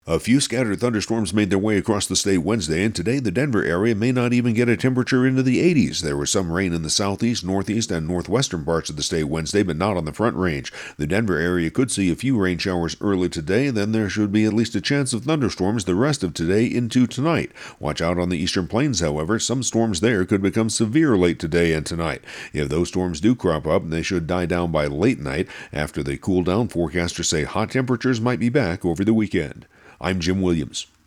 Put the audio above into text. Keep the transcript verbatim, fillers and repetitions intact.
A few scattered thunderstorms made their way across the state Wednesday, and today the Denver area may not even get a temperature into the eighties. There was some rain in the southeast, northeast, and northwestern parts of the state Wednesday, but not on the Front Range. The Denver area could see a few rain showers early today, then there should be at least a chance of thunderstorms the rest of today into tonight. Watch out on the eastern plains, however. Some storms there could become severe late today and tonight. If those storms do crop up, they should die down by late night. After they cool down, forecasters say hot temperatures might be back over the weekend. I'm Jim Williams.